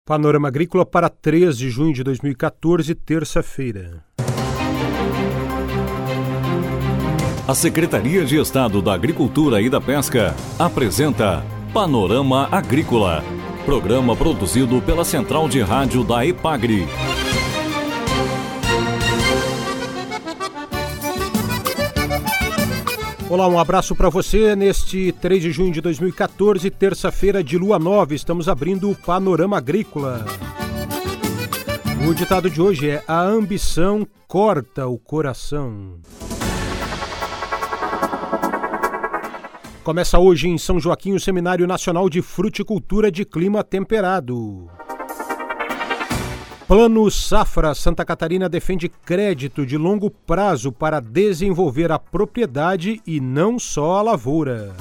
Panorama Agrícola para 3 de junho de 2014, terça-feira. A Secretaria de Estado da Agricultura e da Pesca apresenta Panorama Agrícola, programa produzido pela Central de Rádio da EPAGRE. Olá, um abraço para você. Neste 3 de junho de 2014, terça-feira de lua nova, estamos abrindo o Panorama Agrícola. O ditado de hoje é: a ambição corta o coração. Começa hoje em São Joaquim o Seminário Nacional de Fruticultura de Clima Temperado. Plano Safra, Santa Catarina defende crédito de longo prazo para desenvolver a propriedade e não só a lavoura.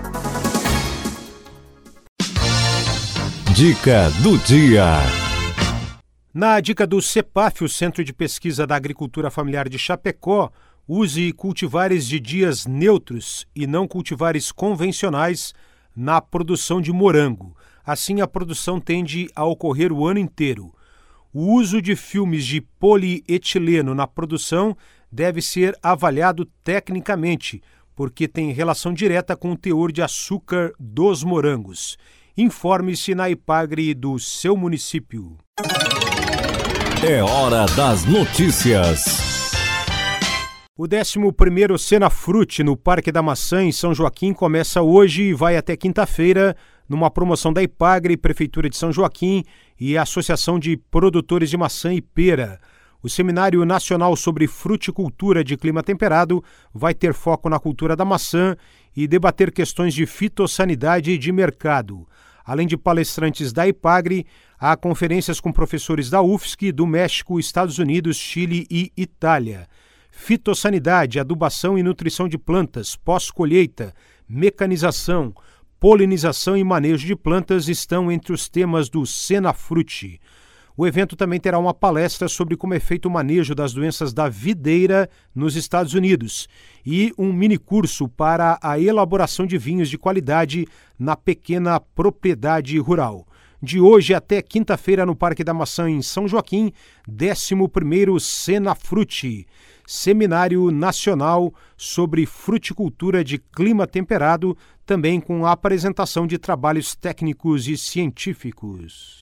Dica do dia. Na dica do CEPAF, o Centro de Pesquisa da Agricultura Familiar de Chapecó, use cultivares de dias neutros e não cultivares convencionais na produção de morango. Assim, a produção tende a ocorrer o ano inteiro. O uso de filmes de polietileno na produção deve ser avaliado tecnicamente, porque tem relação direta com o teor de açúcar dos morangos. Informe-se na EPAGRE do seu município. É hora das notícias. O 11º Senafrute no Parque da Maçã, em São Joaquim, começa hoje e vai até quinta-feira, numa promoção da EPAGRE, Prefeitura de São Joaquim e a Associação de Produtores de Maçã e Pera. O Seminário Nacional sobre Fruticultura de Clima Temperado vai ter foco na cultura da maçã e debater questões de fitossanidade e de mercado. Além de palestrantes da EPAGRE, há conferências com professores da UFSC, do México, Estados Unidos, Chile e Itália. Fitossanidade, adubação e nutrição de plantas, pós-colheita, mecanização, polinização e manejo de plantas estão entre os temas do Senafrute. O evento também terá uma palestra sobre como é feito o manejo das doenças da videira nos Estados Unidos e um minicurso para a elaboração de vinhos de qualidade na pequena propriedade rural. De hoje até quinta-feira no Parque da Maçã, em São Joaquim, 11º Senafrute, Seminário Nacional sobre Fruticultura de Clima Temperado, também com a apresentação de trabalhos técnicos e científicos.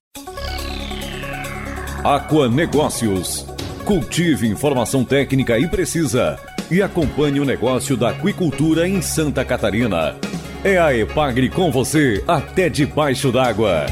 Aquanegócios. Cultive informação técnica e precisa e acompanhe o negócio da aquicultura em Santa Catarina. É a EPAGRE com você até debaixo d'água.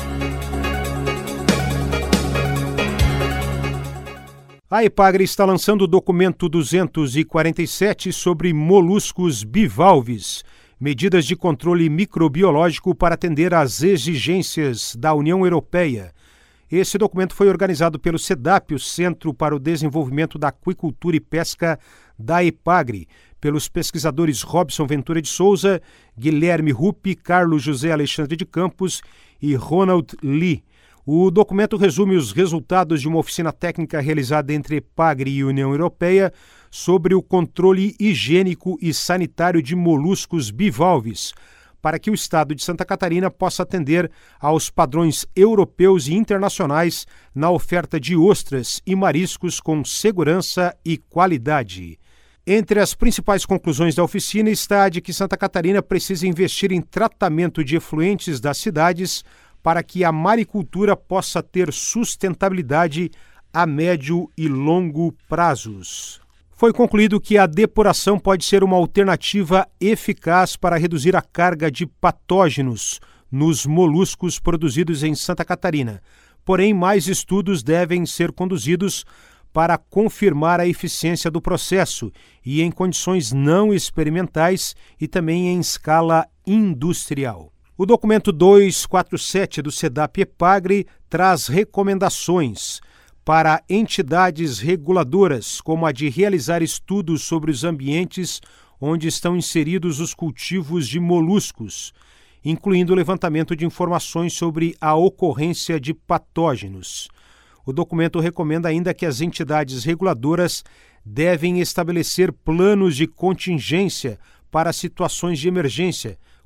A EPAGRE está lançando o documento 247 sobre moluscos bivalves, medidas de controle microbiológico para atender às exigências da União Europeia. Esse documento foi organizado pelo CEDAP, o Centro para o Desenvolvimento da Aquicultura e Pesca da EPAGRE, pelos pesquisadores Robson Ventura de Souza, Guilherme Rupp, Carlos José Alexandre de Campos e Ronald Lee. O documento resume os resultados de uma oficina técnica realizada entre EPAGRE e União Europeia sobre o controle higiênico e sanitário de moluscos bivalves, para que o Estado de Santa Catarina possa atender aos padrões europeus e internacionais na oferta de ostras e mariscos com segurança e qualidade. Entre as principais conclusões da oficina está a de que Santa Catarina precisa investir em tratamento de efluentes das cidades para que a maricultura possa ter sustentabilidade a médio e longo prazos. Foi concluído que a depuração pode ser uma alternativa eficaz para reduzir a carga de patógenos nos moluscos produzidos em Santa Catarina. Porém, mais estudos devem ser conduzidos para confirmar a eficiência do processo e em condições não experimentais e também em escala industrial. O documento 247 do CEDAP-EPAGRE traz recomendações para entidades reguladoras, como a de realizar estudos sobre os ambientes onde estão inseridos os cultivos de moluscos, incluindo o levantamento de informações sobre a ocorrência de patógenos. O documento recomenda ainda que as entidades reguladoras devem estabelecer planos de contingência para situações de emergência,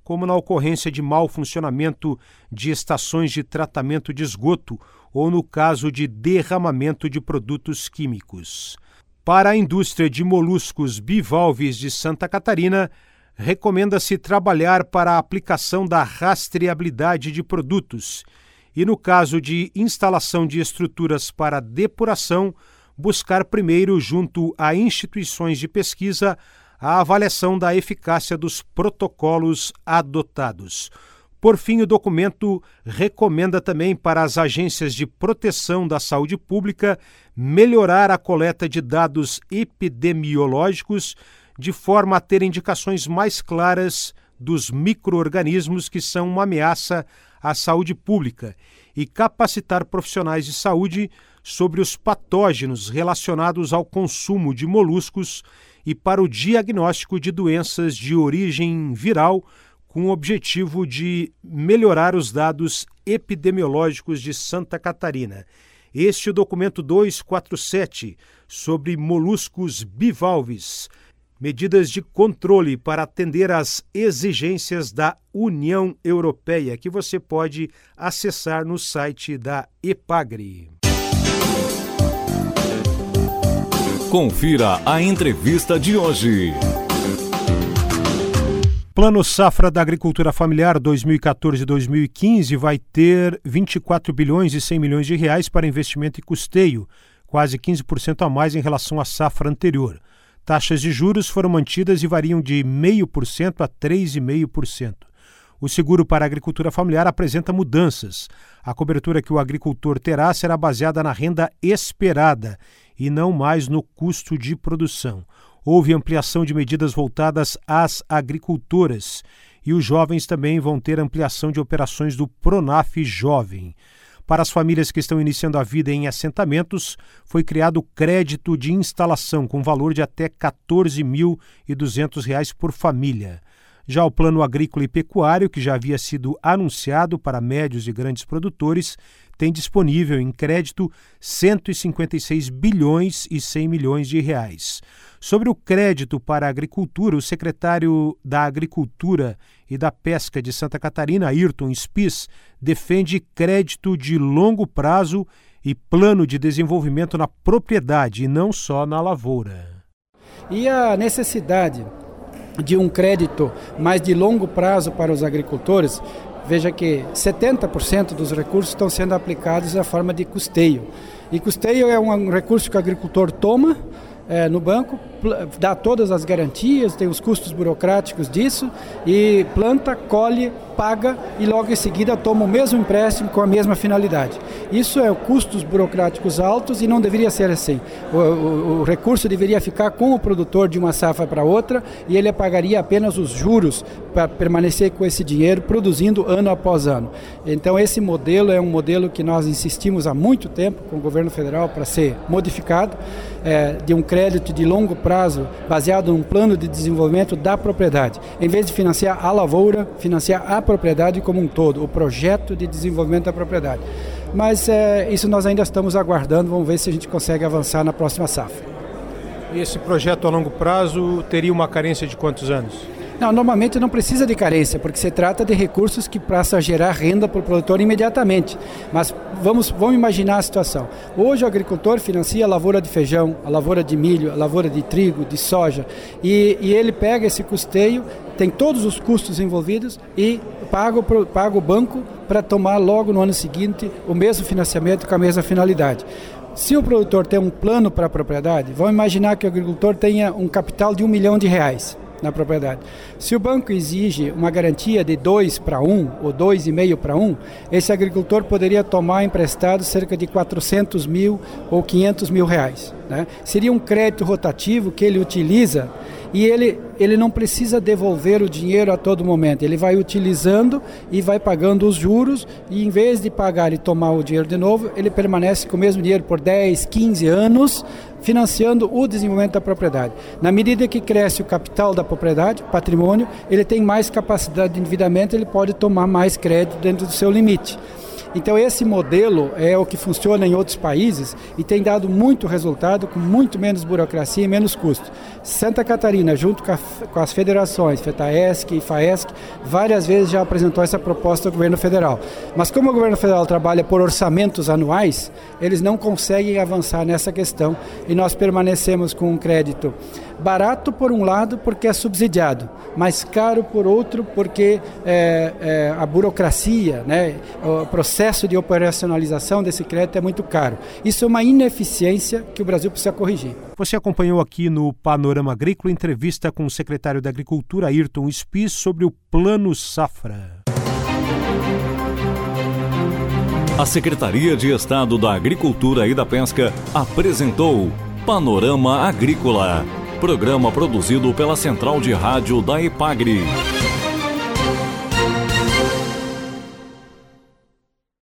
como na ocorrência de mau funcionamento de estações de tratamento de esgoto ou no caso de derramamento de produtos químicos. Para a indústria de moluscos bivalves de Santa Catarina, recomenda-se trabalhar para a aplicação da rastreabilidade de produtos e, no caso de instalação de estruturas para depuração, buscar primeiro, junto a instituições de pesquisa, a avaliação da eficácia dos protocolos adotados. Por fim, o documento recomenda também para as agências de proteção da saúde pública melhorar a coleta de dados epidemiológicos de forma a ter indicações mais claras dos micro-organismos que são uma ameaça à saúde pública e capacitar profissionais de saúde sobre os patógenos relacionados ao consumo de moluscos e para o diagnóstico de doenças de origem viral, com o objetivo de melhorar os dados epidemiológicos de Santa Catarina. Este é o documento 247 sobre moluscos bivalves, medidas de controle para atender às exigências da União Europeia, que você pode acessar no site da EPAGRE. Confira a entrevista de hoje. Plano Safra da Agricultura Familiar 2014-2015 vai ter 24 bilhões e 100 milhões de reais para investimento e custeio, quase 15% a mais em relação à safra anterior. Taxas de juros foram mantidas e variam de 0,5% a 3,5%. O seguro para a agricultura familiar apresenta mudanças. A cobertura que o agricultor terá será baseada na renda esperada e não mais no custo de produção. Houve ampliação de medidas voltadas às agricultoras e os jovens também vão ter ampliação de operações do Pronaf Jovem. Para as famílias que estão iniciando a vida em assentamentos, foi criado crédito de instalação com valor de até R$ 14.200 por família. Já o Plano Agrícola e Pecuário, que já havia sido anunciado para médios e grandes produtores, tem disponível em crédito 156 bilhões e 100 milhões de reais. Sobre o crédito para a agricultura, o secretário da Agricultura e da Pesca de Santa Catarina, Ayrton Spies, defende crédito de longo prazo e plano de desenvolvimento na propriedade e não só na lavoura. E a necessidade de um crédito mais de longo prazo para os agricultores, veja que 70% dos recursos estão sendo aplicados na forma de custeio. E custeio é um recurso que o agricultor toma no banco, dá todas as garantias, tem os custos burocráticos disso, e planta, colhe, paga e logo em seguida toma o mesmo empréstimo com a mesma finalidade. Isso é custos burocráticos altos e não deveria ser assim. O recurso deveria ficar com o produtor de uma safra para outra e ele pagaria apenas os juros para permanecer com esse dinheiro produzindo ano após ano. Então esse modelo é um modelo que nós insistimos há muito tempo com o governo federal para ser modificado, de um crédito de longo prazo baseado num plano de desenvolvimento da propriedade. Em vez de financiar a lavoura, financiar a propriedade como um todo, o projeto de desenvolvimento da propriedade. Mas isso nós ainda estamos aguardando, vamos ver se a gente consegue avançar na próxima safra. E esse projeto a longo prazo teria uma carência de quantos anos? Não, normalmente não precisa de carência, porque se trata de recursos que passam a gerar renda para o produtor imediatamente. Mas vamos imaginar a situação. Hoje o agricultor financia a lavoura de feijão, a lavoura de milho, a lavoura de trigo, de soja, e ele pega esse custeio, tem todos os custos envolvidos e paga o banco para tomar logo no ano seguinte o mesmo financiamento com a mesma finalidade. Se o produtor tem um plano para a propriedade, vamos imaginar que o agricultor tenha um capital de R$1 milhão na propriedade. Se o banco exige uma garantia de 2 para 1 ou 2,5 para 1, esse agricultor poderia tomar emprestado cerca de 400 mil ou 500 mil reais. Né? Seria um crédito rotativo que ele utiliza e ele não precisa devolver o dinheiro a todo momento. Ele vai utilizando e vai pagando os juros e em vez de pagar e tomar o dinheiro de novo, ele permanece com o mesmo dinheiro por 10, 15 anos, financiando o desenvolvimento da propriedade. Na medida que cresce o capital da propriedade, patrimônio, ele tem mais capacidade de endividamento, ele pode tomar mais crédito dentro do seu limite. Então esse modelo é o que funciona em outros países e tem dado muito resultado, com muito menos burocracia e menos custo. Santa Catarina, junto com as federações, FETAESC e FAESC, várias vezes já apresentou essa proposta ao governo federal. Mas como o governo federal trabalha por orçamentos anuais, eles não conseguem avançar nessa questão e nós permanecemos com um crédito barato por um lado porque é subsidiado, mas caro por outro porque a burocracia, né, o processo de operacionalização desse crédito é muito caro. Isso é uma ineficiência que o Brasil precisa corrigir. Você acompanhou aqui no Panorama Agrícola entrevista com o secretário da Agricultura, Ayrton Spis, sobre o Plano Safra. A Secretaria de Estado da Agricultura e da Pesca apresentou Panorama Agrícola, programa produzido pela Central de Rádio da EPAGRE.